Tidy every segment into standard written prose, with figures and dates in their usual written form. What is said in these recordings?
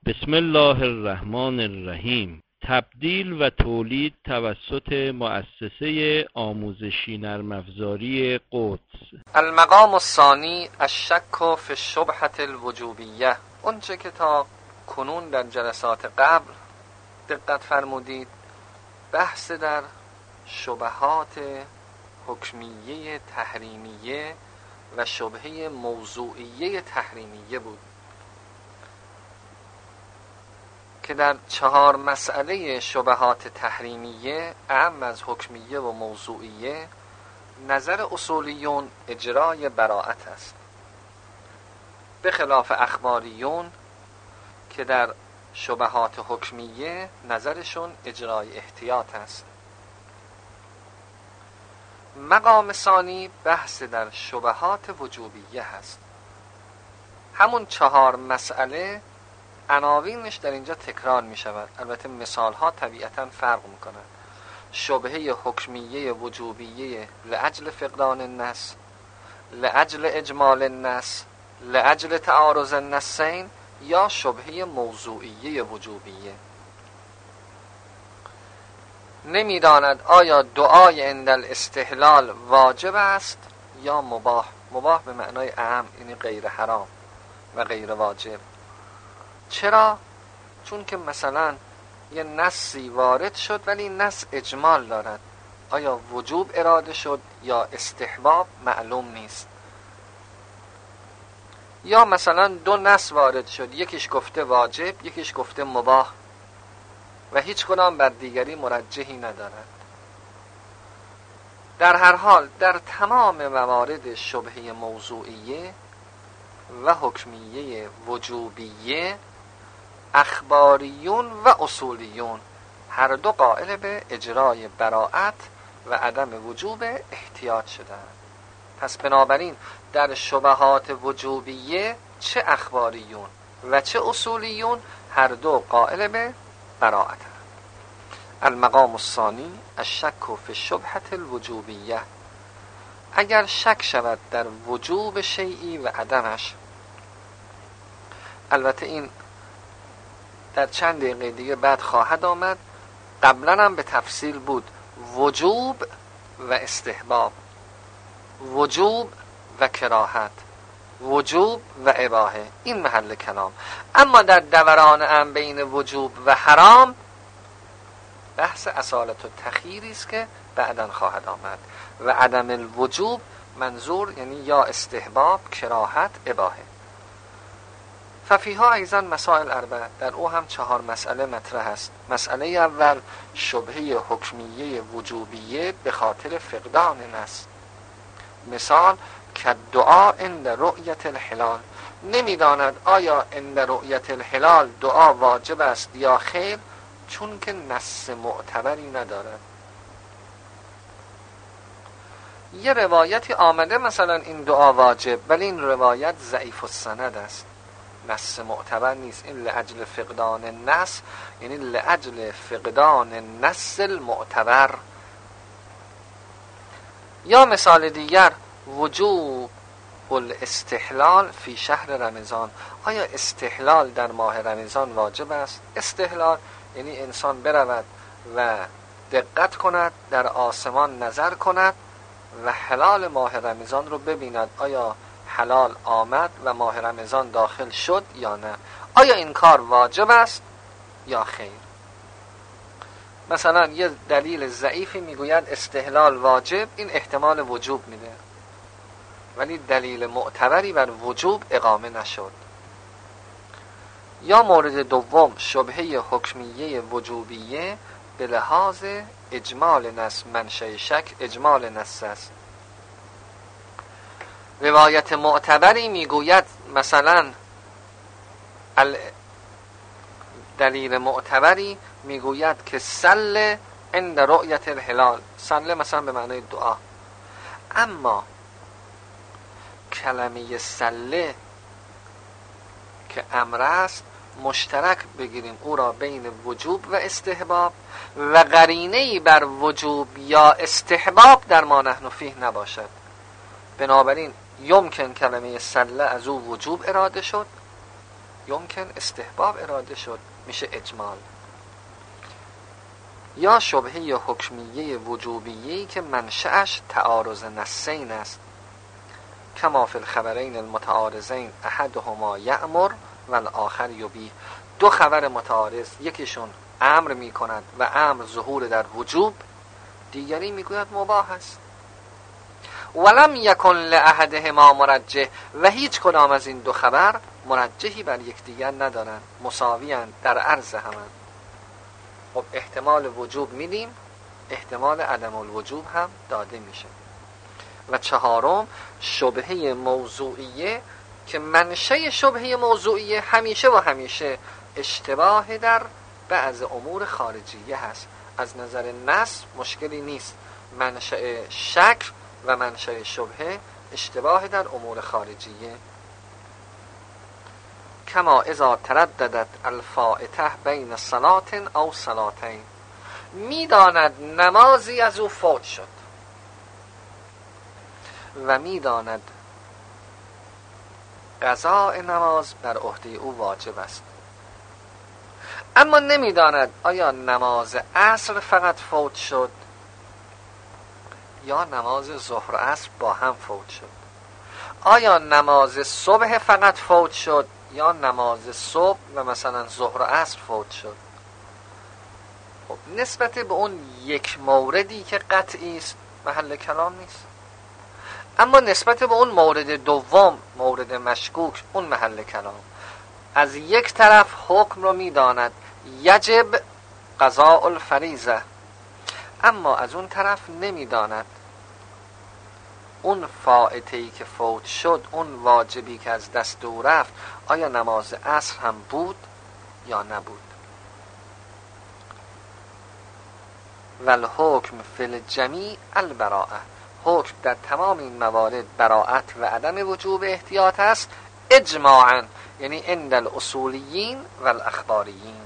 بسم الله الرحمن الرحیم. تبدیل و تولید توسط مؤسسه آموزشی نرم افزاری قدس. المقام الثانی الشک فی الشبهة الوجوبیه. اونچه که تا کنون در جلسات قبل دقت فرمودید بحث در شبهات حکمیه تحریمیه و شبهه موضوعیه تحریمیه بود که در 4 مسئله شبهات تحریمیه اعم از حکمیه و موضوعیه نظر اصولیون اجرای براءت است، به خلاف اخباریون که در شبهات حکمیه نظرشون اجرای احتیاط است. مقام ثانی بحث در شبهات وجوبیه هست. همون 4 مسئله عناوینش در اینجا تکرار می شود، البته مثال ها طبیعتا فرق می کنند. شبهه حکمیه وجوبیه لأجل فقدان النص، لأجل اجمال النص، لأجل تعارض النصین، یا شبهه موضوعیه وجوبیه. نمیداند آیا دعای عند الاستحلال واجب است یا مباح. مباح به معنای اعم، یعنی غیر حرام و غیر واجب. چرا؟ چون که مثلا یه نصی وارد شد ولی نص اجمال دارد، آیا وجوب اراده شد یا استحباب معلوم نیست. یا مثلا 2 نص وارد شد، یکیش گفته واجب یکیش گفته مباح و هیچ کدام بر دیگری مرجحی ندارد. در هر حال در تمام موارد شبهه موضوعیه و حکمیه وجوبیه اخباریون و اصولیون هر دو قائل به اجرای براءت و عدم وجوب احتیاط شدند. پس بنابراین در شبهات وجوبیه چه اخباریون و چه اصولیون هر دو قائل به براءت. المقام الثانی الشک فی الشبهة الوجوبیه. اگر شک شود در وجوب شیئی و عدمش، البته این در چند دقیقه دیگه بعد خواهد آمد، قبلا هم به تفصیل بود، وجوب و استحباب، وجوب و کراهت، وجوب و اباحه، این محل کلام. اما در دوران هم بین وجوب و حرام بحث اصالت و تخییری است که بعداً خواهد آمد. و عدم الوجوب منظور یعنی یا استحباب، کراهت، اباحه. ففیها ایضا مسائل 4، در او هم 4 مسئله مطرح است. مسئله اول شبهه حکمیه وجوبیه به خاطر فقدان نص. مثال که دعا عند رؤیت الهلال. نمیداند آیا عند رؤیت الهلال دعا واجب است یا خیر، چون که نص معتبری ندارد. یه روایتی آمده مثلا این دعا واجب، ولی این روایت ضعیف السند است، نص معتبر نیست. این لأجل فقدان النص، یعنی لأجل فقدان النص المعتبر. یا مثال دیگر وجوب الاستحلال فی شهر رمضان. آیا استحلال در ماه رمضان واجب است؟ استحلال یعنی انسان برود و دقت کند، در آسمان نظر کند و هلال ماه رمضان رو ببیند، آیا حلال آمد و ماه رمضان داخل شد یا نه. آیا این کار واجب است یا خیر؟ مثلا یه دلیل ضعیفی میگوید استحلال واجب، این احتمال وجوب میده، ولی دلیل معتبری بر وجوب اقامه نشد. یا مورد دوم شبهه حکمیه وجوبیه به لحاظ اجمال نص. منشأ شک اجمال نص است. روایت معتبری میگوید مثلا دلیل معتبری میگوید که سل عند رؤیت الهلال. سل مثلا به معنی دعا، اما کلمه سله که امر است مشترک بگیریم او را بین وجوب و استحباب و قرینه‌ای بر وجوب یا استحباب در ما نحن فیه نباشد. بنابراین یمکن کلمه سله از او وجوب اراده شد یمکن استحباب اراده شد، میشه اجمال. یا شبهه حکمیه وجوبیه‌ای که منشأش تعارض نصین است، کما فی الخبرین المتعارضین احدهما یأمر و الاخر یبیح. دو خبر متعارض، یکیشون امر میکند و امر ظهور در وجوب، دیگری میگوید مباح است. ولم یکن لاحدهما مرجح، و هیچ کدام از این دو خبر مرجحی بر یکدیگر ندارند، مساویاند، در عرض همند. خب احتمال وجوب میدیم، احتمال عدم الوجوب هم داده میشه. و چهارم شبهه موضوعیه که منشأ شبهه موضوعیه همیشه و همیشه اشتباه در بعض امور خارجیه هست. از نظر نص مشکلی نیست، منشأ شک و منشأ شبهه اشتباه در امور خارجیه. کما اذا ترددت الفائته بین صلات او صلاتین، میداند نمازی از او فوت شد و میداند قضاء نماز بر عهده او واجب است، اما نمیداند آیا نماز عصر فقط فوت شد یا نماز ظهر و عصر با هم فوت شد، آیا نماز صبح فقط فوت شد یا نماز صبح و مثلا ظهر و عصر فوت شد. خب نسبت به اون یک موردی که قطعی است محل کلام نیست، اما نسبت به اون مورد دوم، مورد مشکوک، اون محل کلام. از یک طرف حکم رو میداند یجب قضاء الفریضه، اما از اون طرف نمیداند اون فائته‌ای که فوت شد، اون واجبی که از دست او رفت، آیا نماز عصر هم بود یا نبود. والحکم فی الجمیع البراءه، حکم در تمام این موارد براءت و عدم وجوب احتیاط است، اجماعا، یعنی عند الاصولیین و الاخباریین.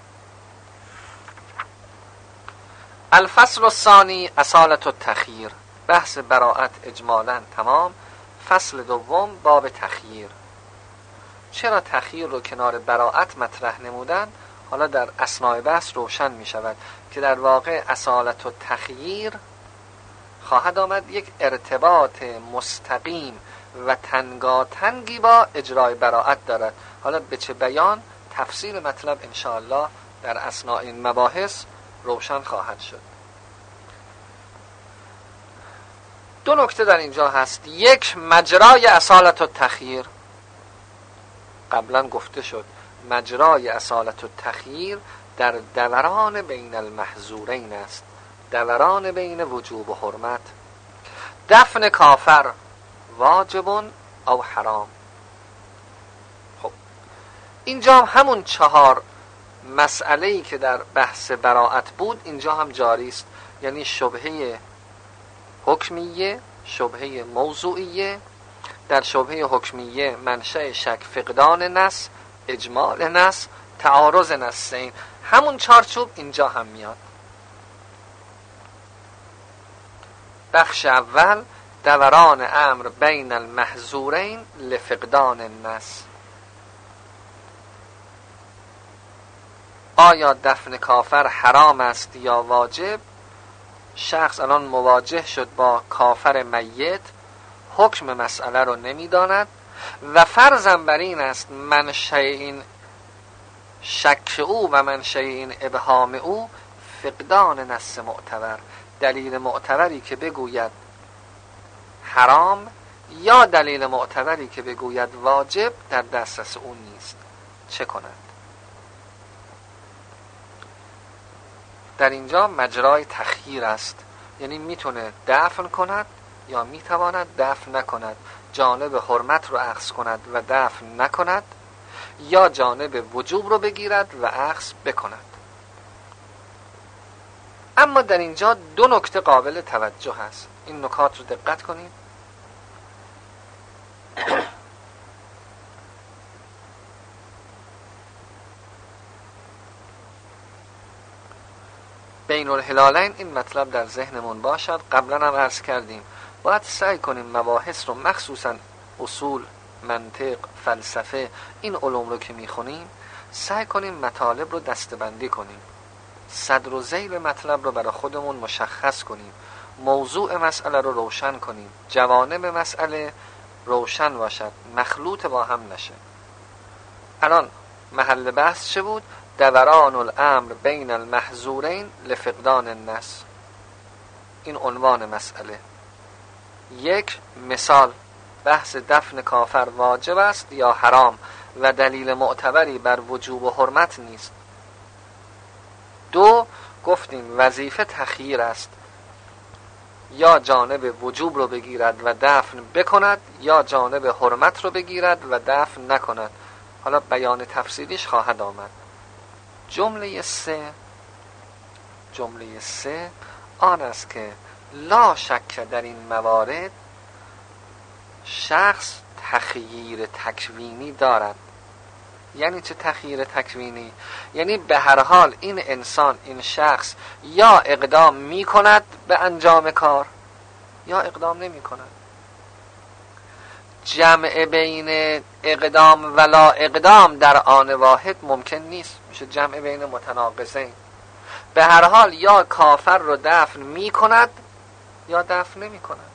الفصل الثانی اصالة التخییر، بحث براءت اجمالا تمام. فصل دوم باب تخییر. چرا تخییر رو کنار براءت مطرح نمودن؟ حالا در اثناء بحث روشن می شود که در واقع اصالة التخییر خواهد آمد یک ارتباط مستقیم و تنگاتنگی با اجرای براءت دارد. حالا به چه بیان؟ تفصیل مطلب انشاءالله در اثناء این مباحث روشن خواهد شد. دو نکته در اینجا هست. یک، مجرای اصالة التخییر. قبلا گفته شد مجرای اصالة التخییر در دوران بین المحظورین است، دوران بین وجوب و حرمت. دفن کافر واجب او حرام. خب اینجا همون 4 مسئله‌ای که در بحث براءت بود اینجا هم جاری است، یعنی شبهه حکمیه، شبهه موضوعیه. در شبهه حکمیه منشأ شک فقدان نص، اجمال نص، تعارض نصین، همون چارچوب اینجا هم میاد. بخش اول دوران امر بین المحظورین لفقدان النص. آیا دفن کافر حرام است یا واجب؟ شخص الان مواجه شد با کافر میت، حکم مسئله رو نمیداند و فرضاً بر این است منشأ این شک او و منشأ این ابهام او فقدان نص معتبر، دلیل معتبری که بگوید حرام یا دلیل معتبری که بگوید واجب در دسترس او نیست. چه کند؟ در اینجا مجرای تخییر است، یعنی میتونه دفن کند یا میتواند دفن نکند، جانب حرمت رو اخذ کند و دفن نکند، یا جانب وجوب رو بگیرد و اخذ بکند. اما در اینجا 2 نکته قابل توجه هست، این نکات رو دقت کنید. بین الهلالین این مطلب در ذهنمون باشد. قبلا هم عرض کردیم باید سعی کنیم مباحث رو مخصوصا اصول منطق، فلسفه، این علوم رو که میخونیم سعی کنیم مطالب رو دسته‌بندی کنیم، صدر و ذیل مطلب رو برای خودمون مشخص کنیم، موضوع مسئله رو روشن کنیم، جوانب مسئله روشن باشد، مخلوط با هم نشه. الان محل بحث چه بود؟ دوران الامر بین المحظورین لفقدان النص. این عنوان مسئله. یک مثال، بحث دفن کافر واجب است یا حرام و دلیل معتبری بر وجوب و حرمت نیست. دو، گفتیم وظیفه تخییر است، یا جانب وجوب رو بگیرد و دفن بکند یا جانب حرمت رو بگیرد و دفن نکند. حالا بیان تفصیلیش خواهد آمد. جمله سه آن است که لا شک در این موارد شخص تخییر تکوینی دارد. یعنی چه تخییر تکوینی؟ یعنی به هر حال این انسان، این شخص یا اقدام می کند به انجام کار یا اقدام نمی کند. جمع بین اقدام و لا اقدام در آن واحد ممکن نیست، میشه جمع بین متناقضین. به هر حال یا کافر رو دفن می کند یا دفن نمی کند.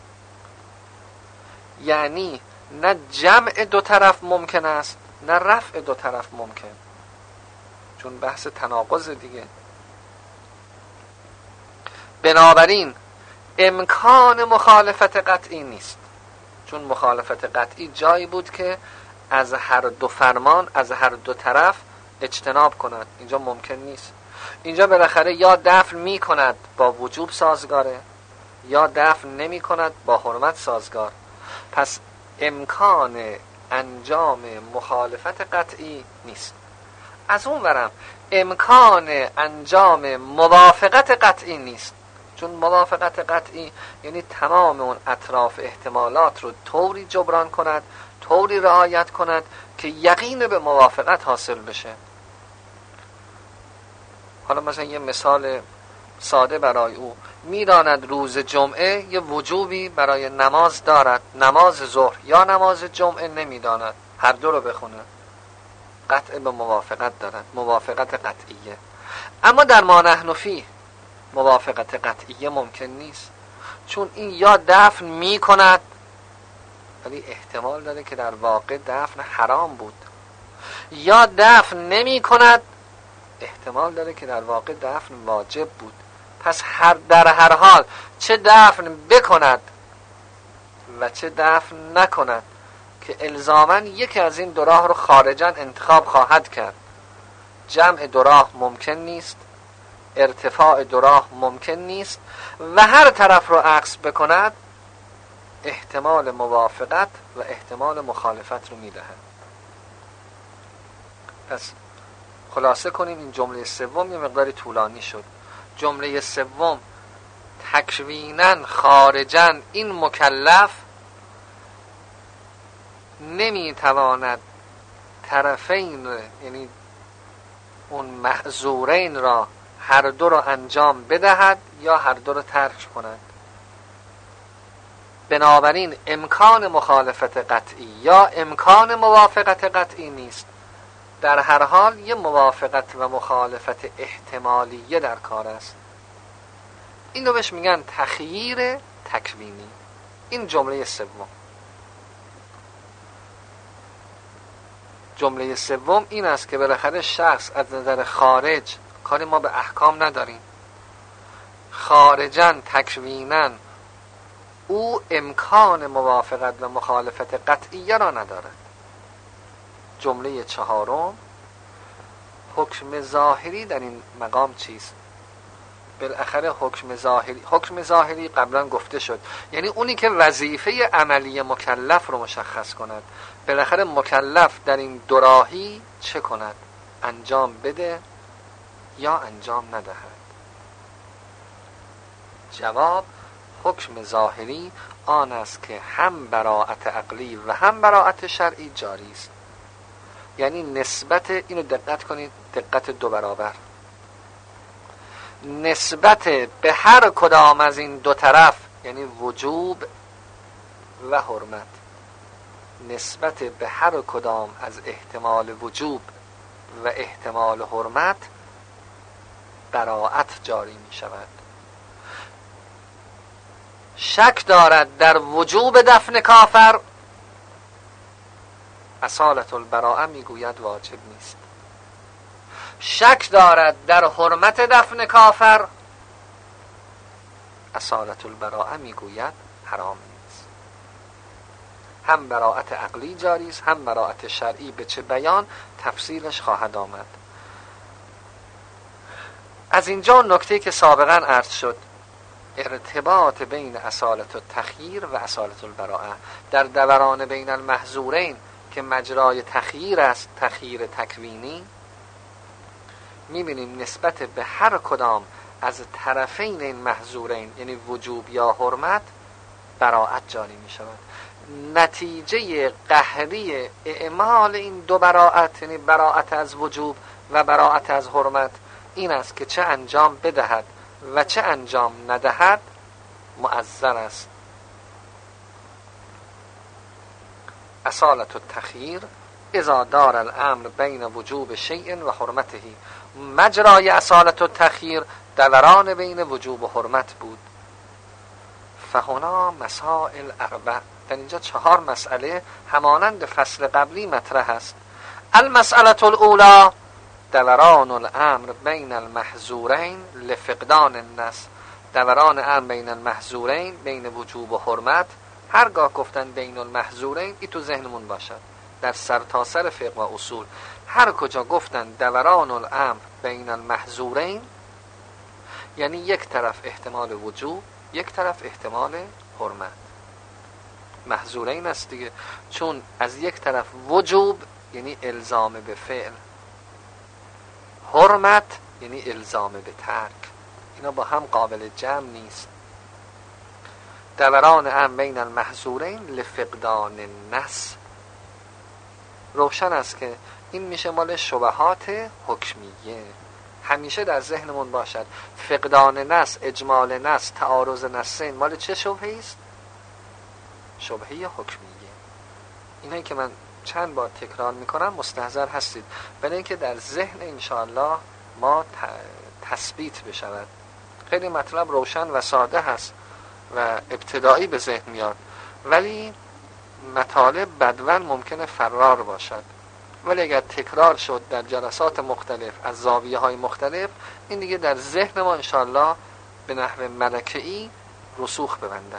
یعنی نه جمع دو طرف ممکن است نه رفع دو طرف ممکن، چون بحث تناقض دیگه. بنابراین امکان مخالفت قطعی نیست، چون مخالفت قطعی جایی بود که از هر دو فرمان از هر دو طرف اجتناب کند. اینجا ممکن نیست. اینجا بالاخره یا دفن می کند با وجوب سازگاره یا دفن نمی کند با حرمت سازگار. پس امکان انجام مخالفت قطعی نیست. از اون ورم امکان انجام موافقت قطعی نیست، چون موافقت قطعی یعنی تمام اون اطراف احتمالات رو طوری جبران کند، طوری رعایت کند که یقین به موافقت حاصل بشه. حالا مثلا یه مثال ساده برای او، میداند روز جمعه یه وجوبی برای نماز دارد، نماز ظهر یا نماز جمعه نمیداند، هر دو رو بخونه، قطع به موافقت دارد، موافقت قطعیه. اما در ما نحن فیه موافقت قطعیه ممکن نیست، چون این یا دفن می کند ولی احتمال داره که در واقع دفن حرام بود، یا دفن نمی کند احتمال داره که در واقع دفن واجب بود. پس در هر حال چه دفن بکند و چه دفن نکند که الزاماً یکی از این دو راه رو خارجاً انتخاب خواهد کرد. جمع دو راه ممکن نیست، ارتفاع دو راه ممکن نیست و هر طرف رو عکس بکند احتمال موافقت و احتمال مخالفت رو میدهد. پس خلاصه کنیم این جمله سوم یه مقداری طولانی شد. جمله سوم تکویناً خارجاً این مکلف نمیتواند طرفین یعنی اون محظورین را هر دو را انجام بدهد یا هر دو را ترک کند. بنابراین امکان مخالفت قطعی یا امکان موافقت قطعی نیست. در هر حال یه موافقت و مخالفت احتمالیه در کار است. این رو بهش میگن تخییر تکوینی. این جمله سوم. جمله سوم این است که بالاخره شخص از نظر خارج، کاری ما به احکام نداریم، خارجاً تکویناً او امکان موافقت و مخالفت قطعیه را ندارد. جمله چهارم حکم ظاهری در این مقام چیست؟ بالاخره حکم ظاهری قبلا گفته شد، یعنی اونی که وظیفه عملی مکلف رو مشخص کند. بالاخره مکلف در این دوراهی چه کند؟ انجام بده یا انجام ندهد؟ جواب حکم ظاهری آن است که هم براءت عقلی و هم براءت شرعی جاری است. یعنی نسبت، اینو دقت کنید، دقت دو برابر، نسبت به هر کدام از این دو طرف، یعنی وجوب و حرمت، نسبت به هر کدام از احتمال وجوب و احتمال حرمت براءت جاری می شود. شک دارد در وجوب دفن کافر، اصالت البراءه می گوید واجب نیست. شک دارد در حرمت دفن کافر، اصالت البراءه می گوید حرام نیست. هم براءت عقلی جاری است، هم براءت شرعی. به چه بیان؟ تفصیلش خواهد آمد. از اینجا نکته که سابقا عرض شد، ارتباط بین اصالت التخییر و اصالت البراءه در دوران بین المحظورین که مجرای تخییر است، تخییر تکوینی، میبینیم نسبت به هر کدام از طرفین این محظورین، یعنی وجوب یا حرمت، براءت جاری می شود. نتیجه قهری اعمال این دو براءت، یعنی براءت از وجوب و براءت از حرمت، این است که چه انجام بدهد و چه انجام ندهد مؤذر است. اصالت التخییر اذا دار الامر بین وجوب شیء و حرمته. مجرای اصالت التخییر دوران بین وجوب و حرمت بود. فهنا مسائل اربع، در اینجا 4 مسئله همانند فصل قبلی مطرح است. المسئله الاولی دوران الامر بین المحظورین لفقدان النص. دوران امر بین المحظورین، بین وجوب و حرمت. هرگاه گفتن بین المحظورین، این تو ذهنمون باشد. در سرتاسر فقه و اصول هر کجا گفتن دوران الامر بین المحظورین، یعنی یک طرف احتمال وجوب، یک طرف احتمال حرمت. محظورین است دیگه، چون از یک طرف وجوب یعنی الزام به فعل، حرمت یعنی الزام به ترک. اینا با هم قابل جمع نیست. دوران امر بین المحظورین لفقدان النص. روشن است که این میشه مال شبهات حکمیه. همیشه در ذهنمون باشد فقدان نص، اجمال نص، تعارض نصین مال چه شبهه است؟ شبهه حکمیه. اینایی که من چند بار تکرار میکنم مستحضر هستید، برای اینکه در ذهن انشاءالله ما تثبیت بشود. خیلی مطلب روشن و ساده هست و ابتدایی به ذهن میاد، ولی مطالب بدون ممکنه فرار باشد. ولی اگر تکرار شد در جلسات مختلف از زاویه های مختلف، این دیگه در ذهن ما انشاءالله به نحو ملکه‌ای رسوخ ببندد.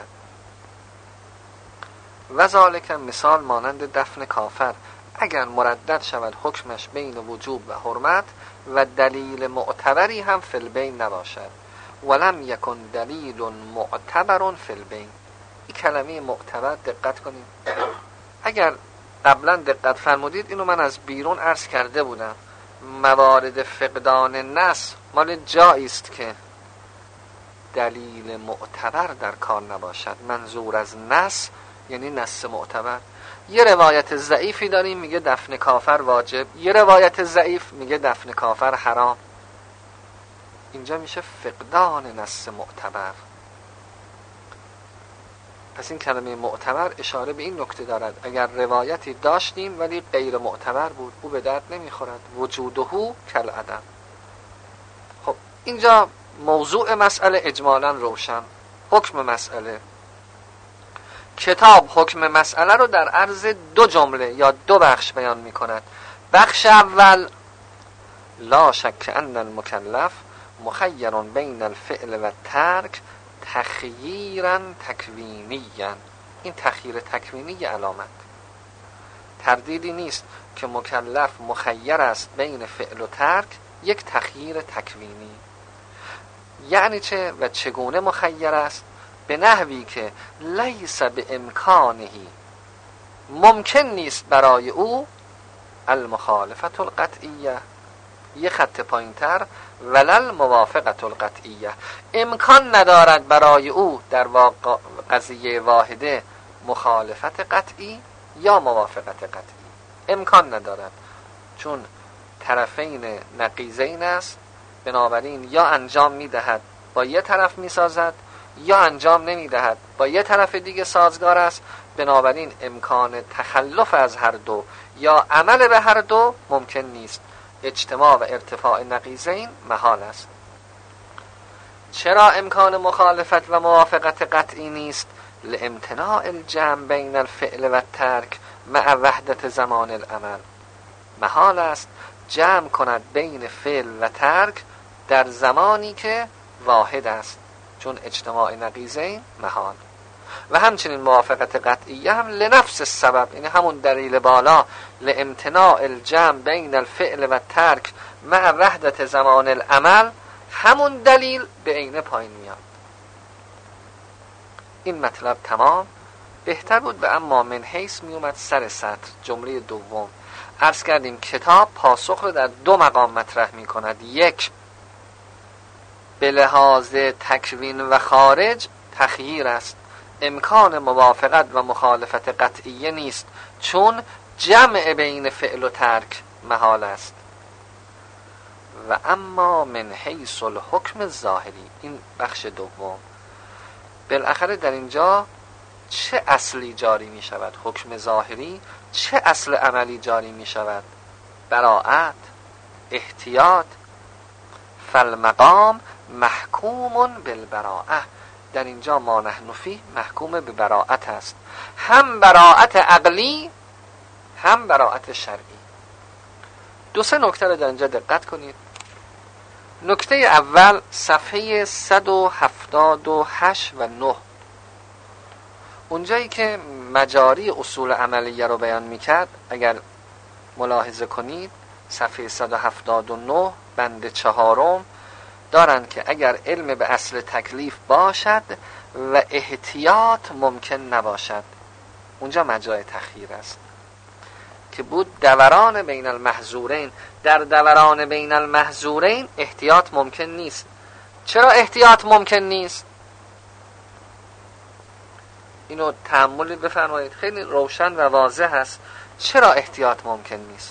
و ذالک مثال مانند دفن کافر، اگر مردد شود حکمش بین وجوب و حرمت و دلیل معتبری هم فی البین نباشد. ولم یکن دلیل معتبر فی البین. این کلمه معتبر دقت کنید. اگر قبلا دقت فرمودید اینو من از بیرون عرض کرده بودم، موارد فقدان نص مال جایی است که دلیل معتبر در کار نباشد. منظور از نص یعنی نص معتبر. یه روایت ضعیفی داریم میگه دفن کافر واجب، یه روایت ضعیف میگه دفن کافر حرام. اینجا میشه فقدان نص معتبر. پس این کلمه معتبر اشاره به این نکته دارد اگر روایتی داشتیم ولی غیر معتبر بود، او به درد نمیخورد. وجوده کالعدم. خب اینجا موضوع مسئله اجمالا روشن. حکم مسئله، کتاب حکم مسئله رو در عرض 2 جمله یا 2 بخش بیان می کند. بخش اول، لا شک ان المکلف مخیر بین الفعل و ترک تخییرا تکوینیا. این تخییر تکوینی علامت تردیدی نیست که مکلف مخیر است بین فعل و ترک، یک تخییر تکوینی. یعنی چه و چگونه مخیر است؟ به نحوی که لیس به امکانهی، ممکن نیست برای او، المخالفت القطعیه، یه خط پایینتر، ولل موافقت القطعیه، امکان ندارد برای او در قضیه واحده مخالفت قطعی یا موافقت قطعی، امکان ندارد، چون طرفین نقیضین است. بنابراین یا انجام میدهد با یه طرف میسازد، یا انجام نمیدهد با یه طرف دیگه سازگار است، بنابراین امکان تخلف از هر دو یا عمل به هر دو ممکن نیست. اجتماع و ارتفاع نقیضین محال است. چرا امکان مخالفت و موافقت قطعی نیست؟ لامتناع الجمع بین الفعل و الترک مع وحدت زمان العمل. محال است جمع کند بین فعل و ترک در زمانی که واحد است، چون اجتماع نقیضین محال. و همچنین موافقت قطعی هم لنفس السبب، یعنی همون دلیل بالا، لامتناع الجمع بین الفعل و الترک مع وحدت زمان العمل، همون دلیل به عینه پایین میاد. این مطلب تمام. بهتر بود به اما من حیث می اومد سر سطر جمله دوم. عرض کردیم کتاب پاسخ رو در دو مقام مطرح می کند. یک، به لحاظ تکوین و خارج تخییر است، امکان موافقت و مخالفت قطعیه نیست، چون جمع بین فعل و ترک محال است. و اما من حیث الحکم الظاهری، این بخش دوم. بالاخره در اینجا چه اصلی جاری می شود؟ حکم ظاهری. چه اصل عملی جاری می شود؟ براءت، احتیاط. فالمقام محکوم بالبراءه، در اینجا ما نحن فیه محکوم به براءت است، هم براءت عقلی هم براءت شرعی. دو سه نکته رو در اینجا دقت کنید. نکته اول صفحه 178 و 9، اونجایی که مجاری اصول عملیه رو بیان میکرد، اگر ملاحظه کنید صفحه 179 بند 4 دارن که اگر علم به اصل تکلیف باشد و احتیاط ممکن نباشد، اونجا مجرای تخییر است که بود دوران بین المحظورین. در دوران بین المحظورین احتیاط ممکن نیست. چرا احتیاط ممکن نیست؟ اینو تأمل بفرمایید، خیلی روشن و واضح است. چرا احتیاط ممکن نیست؟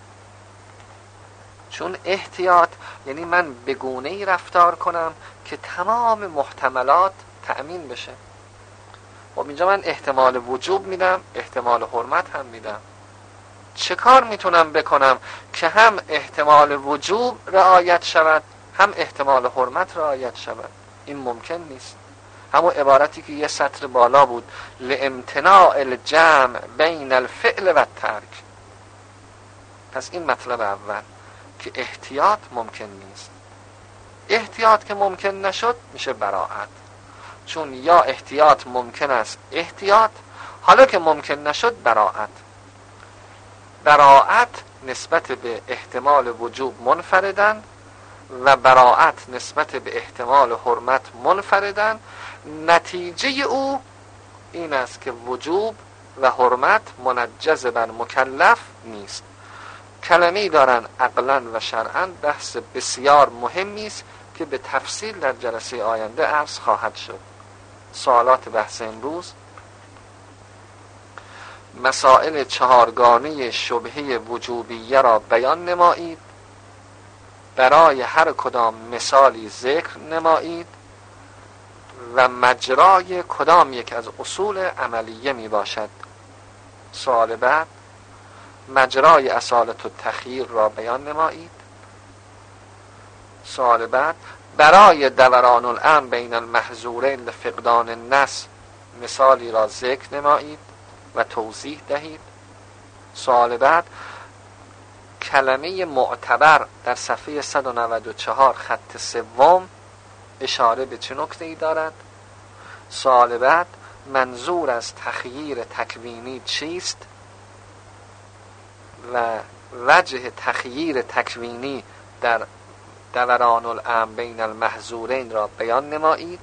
چون احتیاط یعنی من به گونه‌ای رفتار کنم که تمام محتملات تأمین بشه. خب اینجا من احتمال وجوب میدم، احتمال حرمت هم میدم. چه کار میتونم بکنم که هم احتمال وجوب رعایت شود هم احتمال حرمت رعایت شود؟ این ممکن نیست. همون عبارتی که یه سطر بالا بود، لامتناع الجمع بین الفعل و الترک. پس این مطلب اول که احتیاط ممکن نیست. احتیاط که ممکن نشد میشه براءت، چون یا احتیاط ممکن است احتیاط، حالا که ممکن نشد براءت. براءت نسبت به احتمال وجوب منفردن و براءت نسبت به احتمال حرمت منفردن. نتیجه او این است که وجوب و حرمت منجز بر مکلف نیست. کلمه‌ای دارن عقلا و شرعا، بحث بسیار مهمی است که به تفصیل در جلسه آینده عرض خواهد شد. سوالات بحث امروز: مسائل چهارگانه شبهه وجوبیه را بیان نمایید، برای هر کدام مثالی ذکر نمایید و مجرای کدام یک از اصول عملیه می باشد. سوال بعد: مجرای اصالت التخییر را بیان نمایید. سوال بعد: برای دوران الامر بین المحظورین لفقدان النص مثالی را ذکر نمایید و توضیح دهید. سوال بعد: کلمه معتبر در صفحه 194 خط سوم اشاره به چه نکته‌ای دارد؟ سوال بعد: منظور از تخییر تکوینی چیست و وجه تخییر تکوینی در دوران الامر بین المحظورین را بیان نمایید.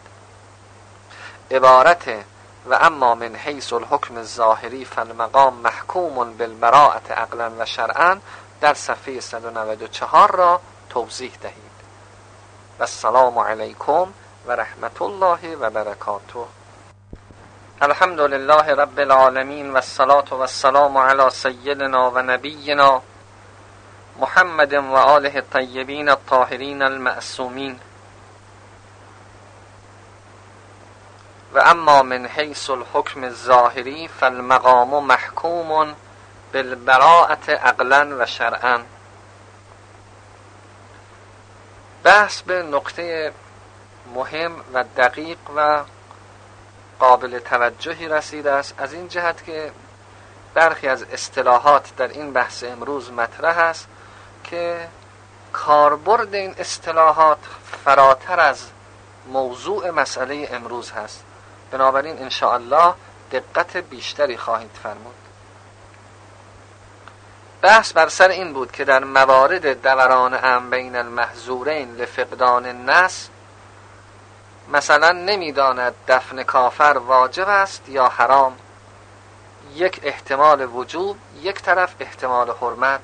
عبارت و اما من حیث الحکم الظاهری فالمقام محکوم بالبراءة عقلا و شرعا در صفحه 194 را توضیح دهید. و السلام علیکم و رحمت الله و برکاته. الحمد لله رب العالمین و الصلاة و السلام علی سیدنا و نبینا محمد و آله الطیبین الطاهرین المعصومین. و اما من حیث الحکم الظاهری فالمقام محکوم بالبراءة عقلا و شرعا. بحث به نقطه مهم و دقیق و قابل توجهی رسیده است، از این جهت که برخی از اصطلاحات در این بحث امروز مطرح است که کاربرد این اصطلاحات فراتر از موضوع مسئله امروز هست. بنابراین ان شاء الله دقت بیشتری خواهید فرمود. بحث بر سر این بود که در موارد دوران امر بین المحظورین لفقدان النص، مثلا نمیداند دفن کافر واجب است یا حرام، یک احتمال وجوب، یک طرف احتمال حرمت.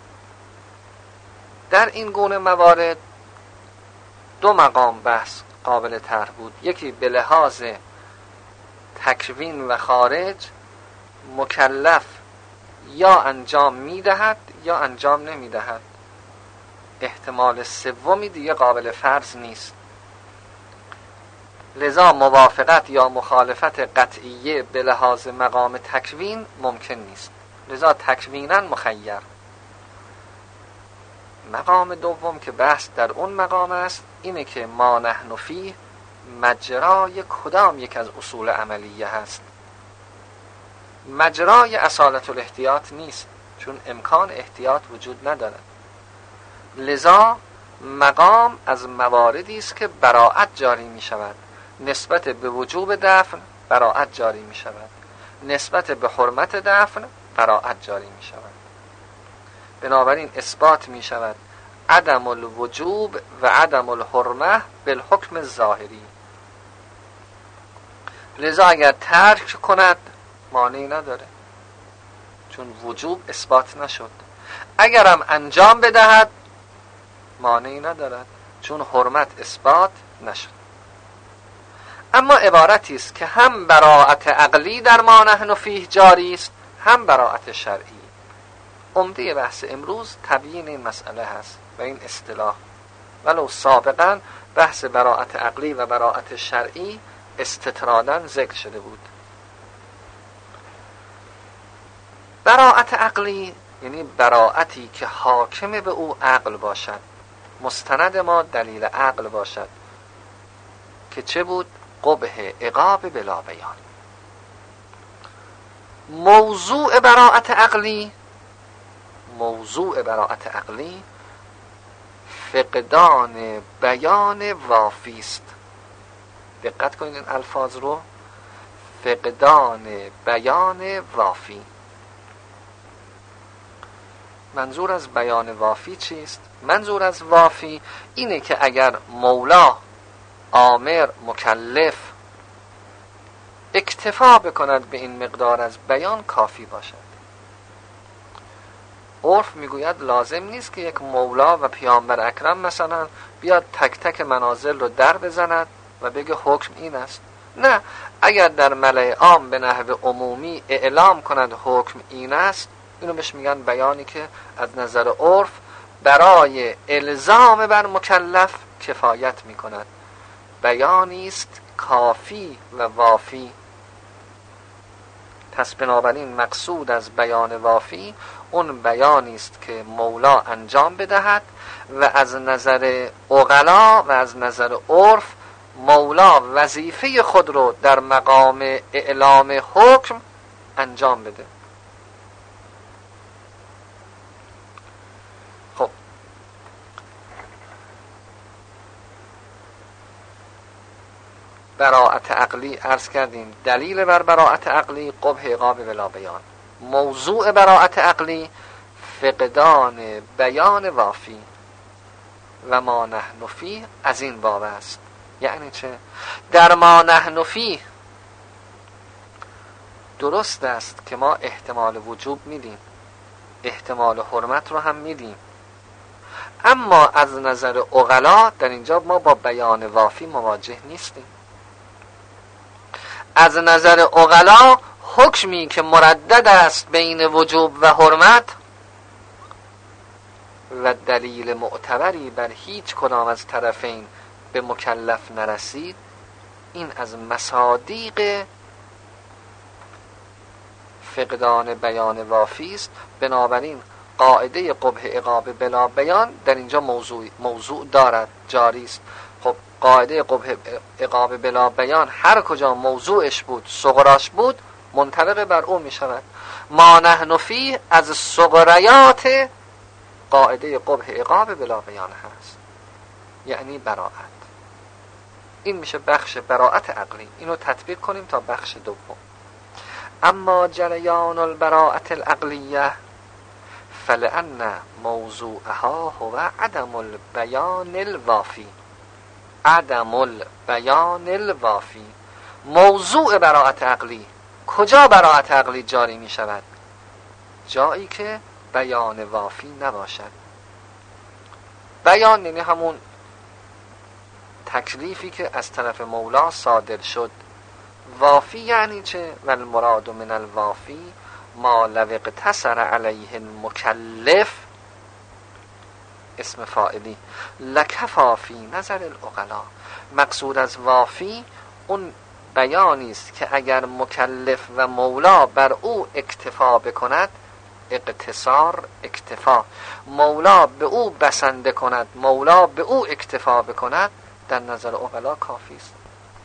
در این گونه موارد دو مقام بحث قابل طرح بود. یکی به لحاظ تکوین و خارج مکلف یا انجام میدهد یا انجام نمیدهد، احتمال سومی دیگه قابل فرض نیست، لذا موافقت یا مخالفت قطعیه به لحاظ مقام تکوین ممکن نیست، لذا تکوینا مخیر. مقام دوم که بحث در اون مقام است اینه که ما نحن فیه مجرای کدام یک از اصول عملیه هست. مجرای اصالت الاحتیاط نیست، چون امکان احتیاط وجود ندارد، لذا مقام از مواردی است که براءت جاری می شود. نسبت به وجوب دفن براءت جاری می شود، نسبت به حرمت دفن براءت جاری می شود. بنابراین اثبات می شود عدم الوجوب و عدم الحرمه بالحکم الظاهری. لذا اگر ترک کند مانعی نداره، چون وجوب اثبات نشد. اگرم انجام بدهد مانعی ندارد، چون حرمت اثبات نشد. اما عبارتی است که هم براءت عقلی در ما نحن فیه جاری است، هم براءت شرعی. عمده بحث امروز تبیین این مسئله هست و این اصطلاح، ولو سابقا بحث براءت عقلی و براءت شرعی استطرادا ذکر شده بود. براءت عقلی یعنی براءتی که حاکم به او عقل باشد، مستند ما دلیل عقل باشد، که چه بود؟ قبح عقاب بلا بیان. موضوع براءت عقلی فقدان بیان وافی است. دقت کنید این الفاظ رو، فقدان بیان وافی. منظور از بیان وافی چیست؟ منظور از وافی اینه که اگر مولا، آمر، مکلف اکتفا بکند به این مقدار از بیان کافی باشد. عرف میگوید لازم نیست که یک مولا و پیامبر اکرم مثلا بیاد تک تک منازل رو در بزند و بگه حکم این است. نه، اگر در ملأ عام به نحو عمومی اعلام کند حکم این است، اینو بهش میگن بیانی که از نظر عرف برای الزام بر مکلف کفایت میکند، بیانی است کافی و وافی. پس بنابراین مقصود از بیان وافی اون بیانی است که مولا انجام بدهد و از نظر عقلا و از نظر عرف مولا وظیفه خود رو در مقام اعلام حکم انجام بده. خب براءت عقلی عرض کردیم، دلیل بر براءت عقلی قبح عقاب بلا بیان. موضوع براءت عقلی فقدان بیان وافی و ما نحن فیه از این باب است. یعنی چه؟ در ما نحن فیه درست است که ما احتمال وجوب میدیم، احتمال حرمت رو هم میدیم، اما از نظر عقلا در اینجا ما با بیان وافی مواجه نیستیم. از نظر عقلا حکمی که مردد است بین وجوب و حرمت و دلیل معتبری بر هیچ کدام از طرفین به مکلف نرسید، این از مصادیق فقدان بیان وافی است. بنابراین قاعده قبح عقاب بلا بیان در اینجا موضوع دارد، جاری است. خب قاعده قبح عقاب بلا بیان هر کجا موضوعش بود، صغراش بود، منطبق بر او می شود. ما نحن فیه از صغریات قاعده قبح عقاب بلا بیان هست، یعنی براءت. این میشه بخش براءت عقلی. اینو تطبیق کنیم تا بخش دوم. اما جریان البراءت العقلیه فلأن موضوعها هو عدم البیان الوافی. عدم البیان الوافی، موضوع براءت عقلی. کجا براءت عقلی جاری می شود؟ جایی که بیان وافی نباشد. بیان یعنی همون تکلیفی که از طرف مولا صادر شد. وافی یعنی چه؟ والمراد من الوافی ما لو اقتصر علیه المکلف، اسم فاعلی، لکفا فی نظر العقلا. مقصود از وافی اون بیانی است که اگر مکلف و مولا بر او اکتفا بکند، اقتصار اکتفا، مولا به او بسنده کند، مولا به او اکتفا بکند، در نظر عقلا کافی است.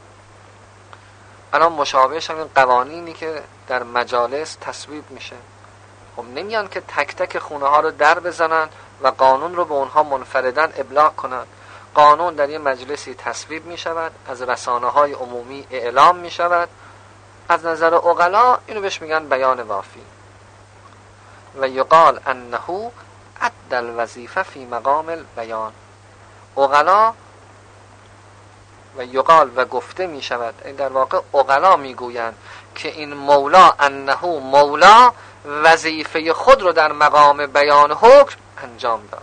الان مشابهش همین قوانینی که در مجالس تصویب میشه. خب نمیان که تک تک خونه ها رو در بزنن و قانون رو به اونها منفردن ابلاغ کنن. قانون در یه مجلسی تصویب میشود، از رسانه های عمومی اعلام میشود. از نظر عقلا اینو بهش میگن بیان وافی. و یقال انه ادى الوظیفه فی مقام البیان. عقلا و یقال و گفته می شود، این در واقع عقلا می گویند که این مولا انه مولا وظیفه خود رو در مقام بیان حکم انجام داد.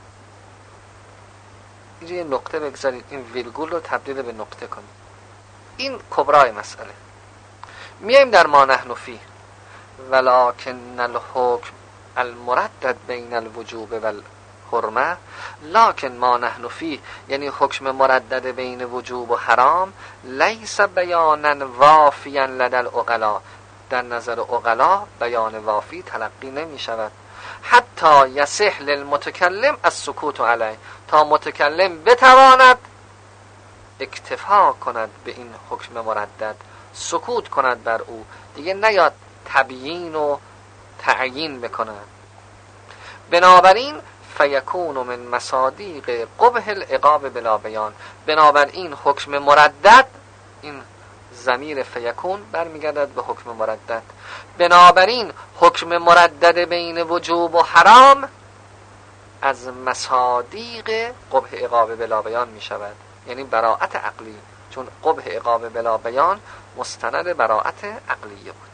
اینجا یه نقطه بگذارید، این ویرگول رو تبدیل به نقطه کنید. این کبرای مسئله. میایم در ما نحن فیه ولکن الحکم المردد بین الوجوب والحرمه. لکن ما نحن فیه یعنی حکم مردد بین وجوب و حرام لیس بیانا وافیا لدى العقلا. در نظر عقلا بیان وافی تلقی نمی شود. حتی یصح للمتکلم السکوت علیه، تا متکلم بتواند اکتفا کند به این حکم مردد، سکوت کند بر او، دیگه نیاد تبیین و تعیین بکند. بنابراین فیکون من مصادیق قبح العقاب بلا بیان. بنابراین حکم مردد، این ضمیر فیکون برمیگردد به حکم مردد، بنابراین حکم مردد بین وجوب و حرام از مصادیق قبح عقاب بلا بیان می شود، یعنی براءت عقلی، چون قبح عقاب بلا بیان مستند براءت عقلیه بود.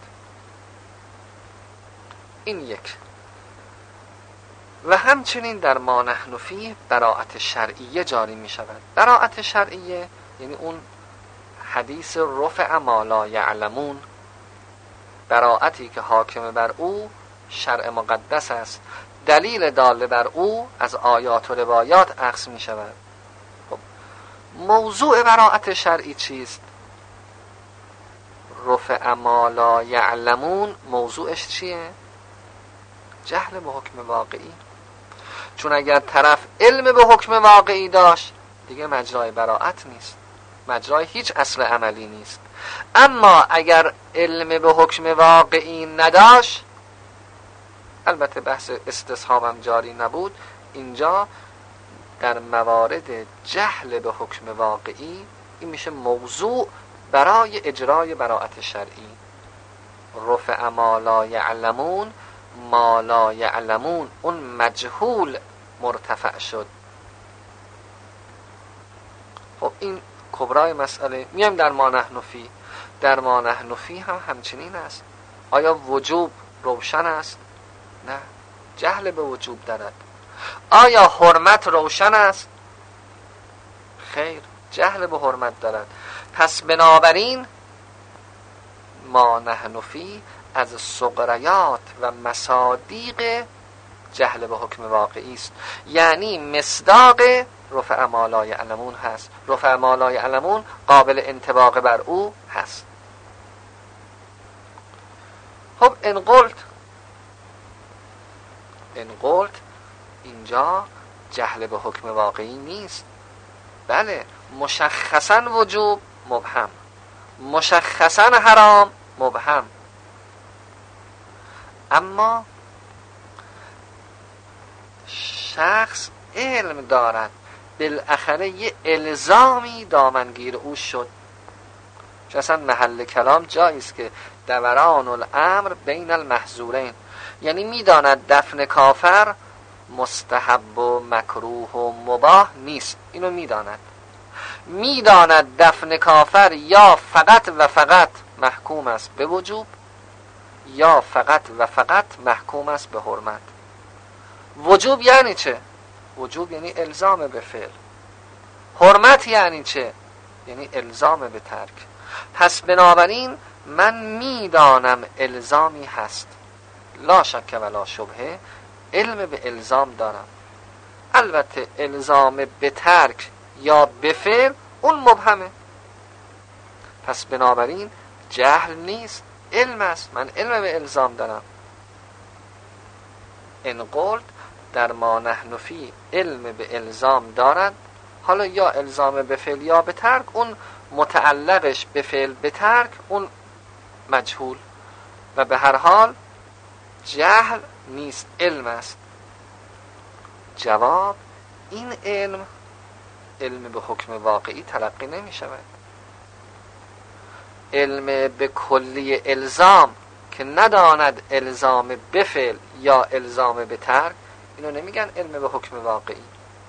این یک. و همچنین در ما نحن فیه براءت شرعیه جاری می شود. براءت شرعیه یعنی اون حدیث رفع ما لا یعلمون، براءتی که حاکم بر او شرع مقدس است، دلیل داله بر او از آیات و روایات اخذ می شود. خب موضوع براءت شرعی چیست؟ رفع ما لا یعلمون موضوعش چیه؟ جهل به حکم واقعی. چون اگر طرف علم به حکم واقعی داشت دیگه مجرای براءت نیست، مجرای هیچ اصل عملی نیست. اما اگر علم به حکم واقعی نداشت، البته بحث استصحابم جاری نبود، اینجا در موارد جهل به حکم واقعی این میشه موضوع برای اجرای براءت شرعی. رفع ما لا یعلمون، ما لا یعلمون اون مجهول مرتفع شد. خب این کبرای مسئله. میایم در ما نحن فیه. در ما نحن فیه هم همچنین است. آیا وجوب روشن است؟ نه، جهل به وجوب دارد. آیا حرمت روشن است؟ خیر، جهل به حرمت دارد. پس بنابراین ما نحن فیه از صغریات و مصادیق جهل به حکم واقعی است، یعنی مصداق رفع ما لا یعلمون هست. رفع ما لا یعلمون قابل انطباق بر او هست. خب ان قلت اینجا جهل به حکم واقعی نیست. بله، مشخصا وجوب مبهم، مشخصا حرام مبهم، اما شخص علم دارد، بالاخره یه الزامی دامنگیر او شد. چون اصلا محل کلام جایی است که دوران الامر بین المحظورین، یعنی میداند دفن کافر مستحب و مکروه و مباح نیست. اینو میداند دفن کافر یا فقط و فقط محکوم است به وجوب یا فقط و فقط محکوم است به حرمت. وجوب یعنی چه؟ وجوب یعنی الزام به فعل. حرمت یعنی چه؟ یعنی الزام به ترک. پس بنابراین من میدانم الزامی هست، لا شک ولا شبهه، علم به الزام دارم. البته الزام به ترک یا به فعل اون مبهمه. پس بنابراین جهل نیست، علم است. من علم به الزام دارم. ان قلت در ما نحن فی علم به الزام دارد. حالا یا الزام به فعل یا به ترک، اون متعلقش به فعل به ترک اون مجهول، و به هر حال جهل نیست، علم است. جواب: این علم به حکم واقعی تلقی نمی شود. علم به کلی الزام که نداند الزام به فعل یا الزام به ترک، اینو نمیگن علم به حکم واقعی.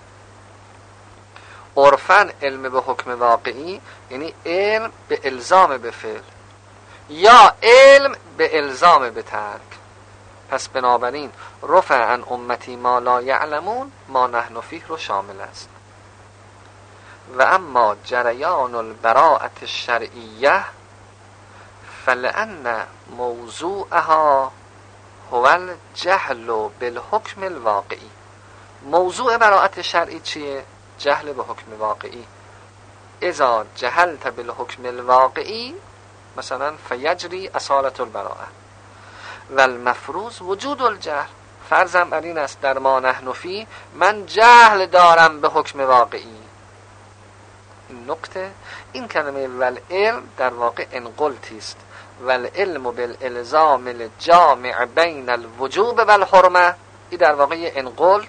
عرفاً علم به حکم واقعی یعنی علم به الزام به فعل یا علم به الزام به ترک. پس بنابراین رفع عن امتی ما لا یعلمون ما نحن فیه رو شامل است. و اما جریان البراءة الشرعیه فلأن موضوعها هو الجهل بالحکم الواقعی. موضوع براءت شرعی چیه؟ جهل به حکم واقعی. اذا جهلت بالحکم الواقعی مثلا فیجری اصالت البراءه و المفروض وجود الجهل. فرضم بر این است در ما نحن فی من جهل دارم به حکم واقعی. این نکته، این کلمه والعلم در واقع انقلتی است. والعلم بالالزام الجامع بین الوجوب والحرمه، این در واقع انقلت.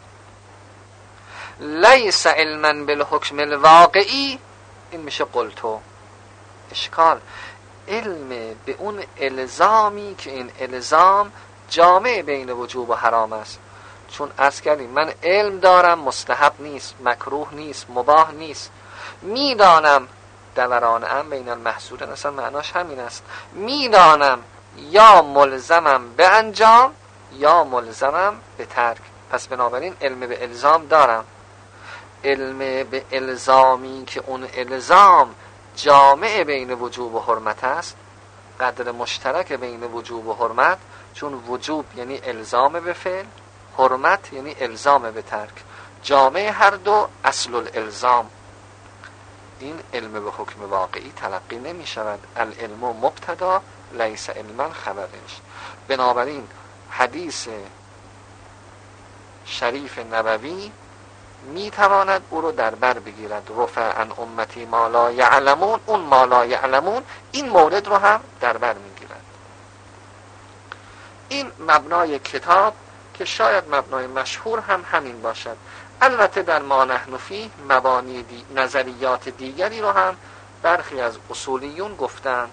لیس علما بالحکم الواقعی، این میشه قلتو. اشکال علم به اون الزامی که این الزام جامع بین وجوب و حرام است. چون عرض کردیم من علم دارم مستحب نیست، مکروه نیست، مباح نیست. میدانم دوران ام بین المحظورین، اصلا معناش همین است. میدانم یا ملزمم به انجام یا ملزمم به ترک. پس بنابراین علم به الزام دارم. علم به الزامی که اون الزام جامع بین وجوب و حرمت است، قدر مشترک بین وجوب و حرمت، چون وجوب یعنی الزام به فعل، حرمت یعنی الزام به ترک، جامع هر دو اصل الالزام. این علم به حکم واقعی تلقی نمی شود. العلم مبتدا لیس علما خبرش. بنابراین حدیث شریف نبوی می تواند او رو در بر بگیرد. رفع عن امتی ما لا یعلمون، اون ما لا یعلمون این مورد رو هم در بر می گیرد. این مبنای کتاب که شاید مبنای مشهور هم همین باشد. البته در ما نحن فیه مبانی نظریات دیگری رو هم برخی از اصولیون گفتن.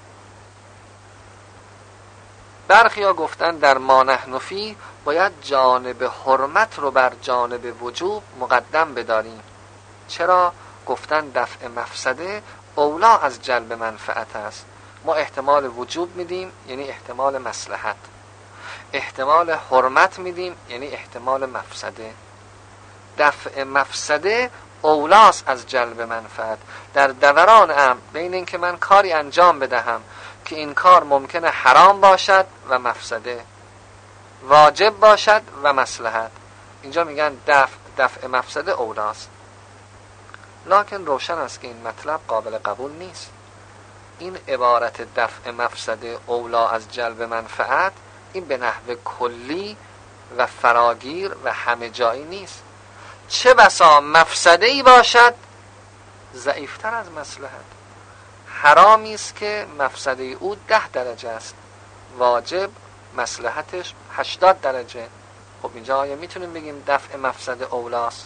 برخی ها گفتن در ما نحن فیه باید جانب حرمت رو بر جانب وجوب مقدم بداریم. چرا؟ گفتن دفع مفسده اولا از جلب منفعت است. ما احتمال وجوب میدیم یعنی احتمال مصلحت، احتمال حرمت میدیم یعنی احتمال مفسده. دفع مفسده اولاست از جلب منفعت. در دوران امر بین این که من کاری انجام بدهم که این کار ممکنه حرام باشد و مفسده، واجب باشد و مصلحت، اینجا میگن دفع مفسده اولاست. لکن روشن است که این مطلب قابل قبول نیست. این عبارت دفع مفسده اولا از جلب منفعت، این به نحو کلی و فراگیر و همه جایی نیست. چه بسا مفسده‌ای باشد ضعیفتر از مصلحت. حرامی است که مفسده او 10 درجه است، واجب مصلحتش 80 درجه. خب اینجا آیا میتونیم بگیم دفع مفسده اولاست؟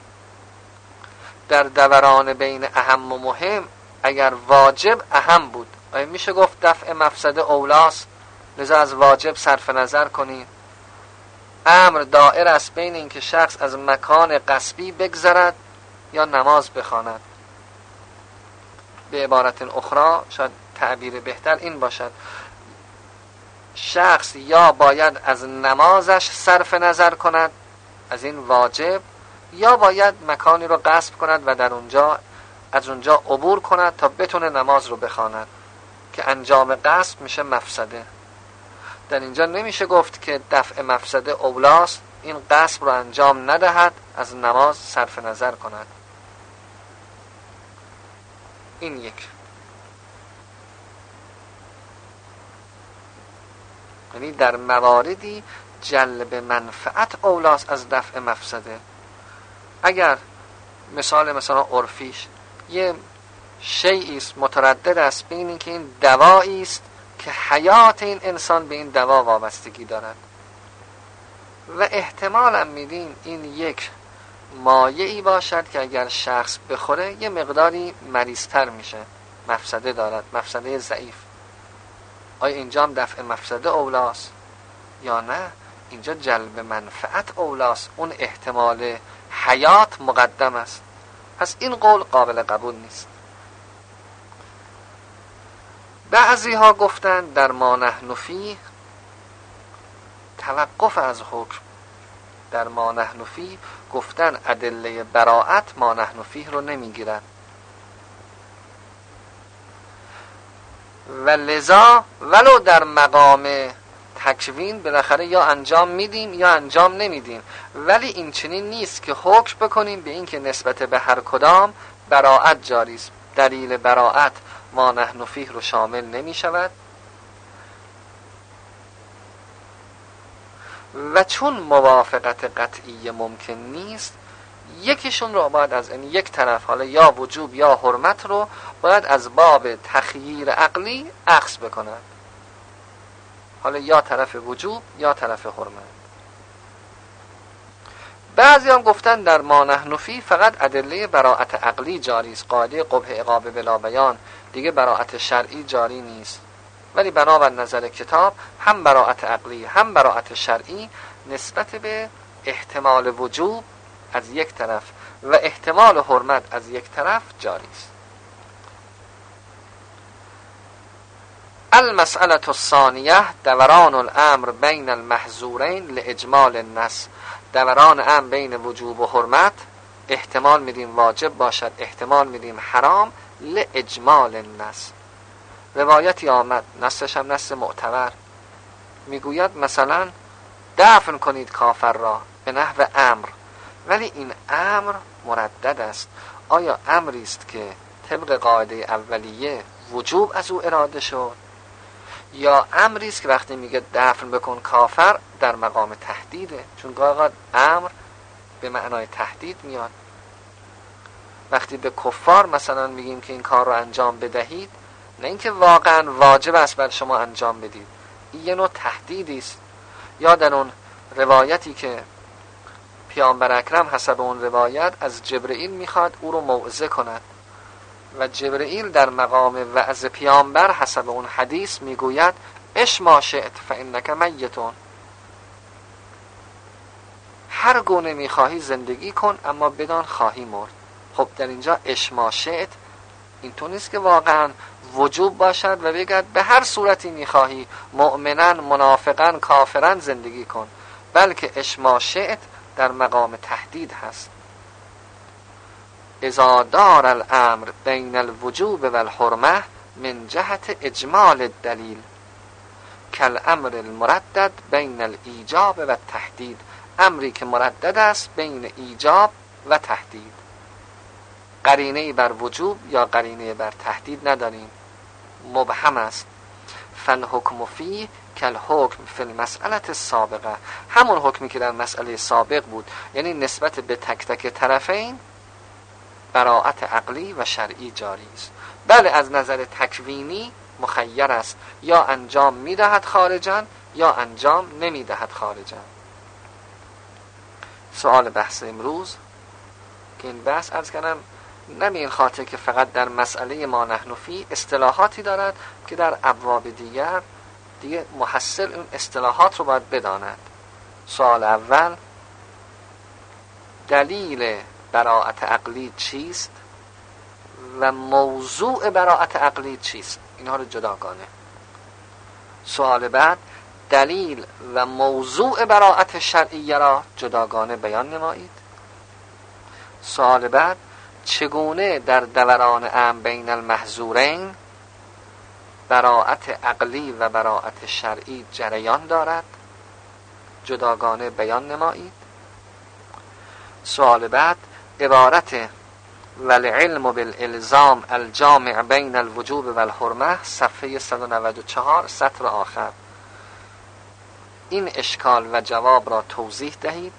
در دوران بین اهم و مهم اگر واجب اهم بود، آیا میشه گفت دفع مفسده اولاست؟ لذا از واجب صرف نظر کنیم. امر دائر است بین اینکه شخص از مکان غصبی بگذرد یا نماز بخواند. به عبارت اخرى شاید تعبیر بهتر این باشد، شخص یا باید از نمازش صرف نظر کند، از این واجب، یا باید مکانی رو غصب کند و از اونجا عبور کند تا بتونه نماز رو بخواند که انجام غصب میشه مفسده. در اینجا نمیشه گفت که دفع مفسده اولاست، این غصب رو انجام ندهد، از نماز صرف نظر کند. این یک. یعنی در مواردی جلب منفعت اولاست از دفع مفسده. اگر مثلا عرفیش یه شیئی است متردد است بین این که این دوایی است که حیات این انسان به این دوا وابستگی دارد و احتمالا میدیم این یک مایعی باشد که اگر شخص بخوره یه مقداری مریض‌تر میشه، مفسده دارد، مفسده ضعیف. آیا اینجا هم دفع مفسده اولاست یا نه؟ اینجا جلب منفعت اولاست، اون احتمال حیات مقدم است. پس این قول قابل قبول نیست. بعضی ها گفتن در ما نحن فیه توقف از حکم. در ما نحن فیه گفتن ادله براءت ما نحن فیه رو نمیگیرن و لذا ولو در مقام تکوین بالاخره یا انجام میدیم یا انجام نمیدیم، ولی این چنین نیست که حکم بکنیم به این که نسبت به هر کدام براءت جاری است. دلیل براءت ما نحن فیه رو شامل نمی شود و چون موافقت قطعی ممکن نیست، یکیشون رو باید از این یک طرف، حالا یا وجوب یا حرمت رو باید از باب تخییر عقلی اخذ بکنند، حالا یا طرف وجوب یا طرف حرمت. بعضی هم گفتن در ما نحن فیه فقط ادله براءت عقلی جاری است، قاعده قبح عقاب بلا بیان، دیگه براءت شرعی جاری نیست. ولی بنابر نظر کتاب هم براءت عقلی هم براءت شرعی نسبت به احتمال وجوب از یک طرف و احتمال حرمت از یک طرف جاری است. المسألة الثانیه دوران الامر بین المحظورین لاجمال النص. دوران امر بین وجوب و حرمت، احتمال میدیم واجب باشد، احتمال میدیم حرام، لاجمال النص. روایتی آمد، نصش هم نص معتبر، میگوید مثلا دفن کنید کافر را به نحو امر، ولی این امر مردد است. آیا امری است که طبق قاعده اولیه وجوب از او اراده شد، یا امری است که وقتی میگه دفن بکن کافر در مقام تهدیده؟ چون گاهی امر به معنای تهدید میاد. وقتی به کفار مثلا میگیم که این کار رو انجام بدهید، نه اینکه واقعا واجب است بر شما انجام بدید، این یه نوع تهدیدی است. یا در اون روایتی که پیامبر اکرم حسب اون روایت از جبرئیل میخواد او رو موعظه کند و جبرئیل در مقام وعظ پیامبر حسب اون حدیث میگوید اش ما شئت فانک میتون، هر گونه میخواهی زندگی کن اما بدان خواهی مرد. خب در اینجا اش ما شئت این تو نیست که واقعا وجوب باشد و بگد به هر صورتی میخواهی مؤمنن منافقن کافرن زندگی کن، بلکه اش ما شئت در مقام تهدید هست. اذا دار الامر بین الوجوب و الحرمه من جهت اجمال الدلیل کالامر المردد بین الایجاب و التهدید. امری که مردد است بین ایجاب و تهدید. قرینه‌ای بر وجوب یا قرینه بر تهدید نداریم، مبهم است. فالحکم فیه کالحکم فی المسئله السابقه، همون حکمی که در مسئله سابق بود، یعنی نسبت به تک تک طرفین براءت عقلی و شرعی جاری است. بله از نظر تکوینی مخیر است، یا انجام میدهد خارجا یا انجام نمیدهد خارجا. سوال بحث امروز که این بحث عرض کردم نه به این خاطر که فقط در مسئله ما نحن فی اصطلاحاتی دارد که در ابواب دیگه محصل اون اصطلاحات رو باید بداند. سوال اول، دلیل براءت عقلی چیست و موضوع براءت عقلی چیست؟ اینها رو جداگانه. سوال بعد، دلیل و موضوع براءت شرعیه را جداگانه بیان نمایید. سوال بعد، چگونه در دوران امر بین المحظورین براءت عقلی و براءت شرعی جریان دارد، جداگانه بیان نمایید. سوال بعد، عبارت والعلم بالالزام الجامع بین الوجوب و الحرمه صفحه 194 سطر آخر، این اشکال و جواب را توضیح دهید.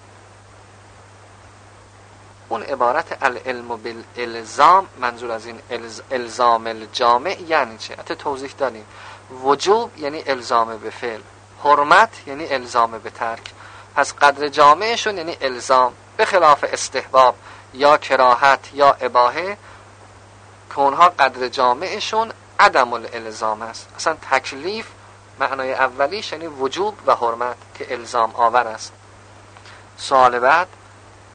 اون عبارت العلم بالالزام، منظور از این الزام الجامع یعنی چه؟ حتی توضیح دادیم. وجوب یعنی الزام به فعل، حرمت یعنی الزام به ترک. پس قدر جامعشون یعنی الزام، به خلاف استحباب یا کراهت یا اباحه که اونها قدر جامعشون عدم الالزام است. اصلا تکلیف معنای اولیش یعنی وجوب و حرمت که الزام آور است. سوال بعد،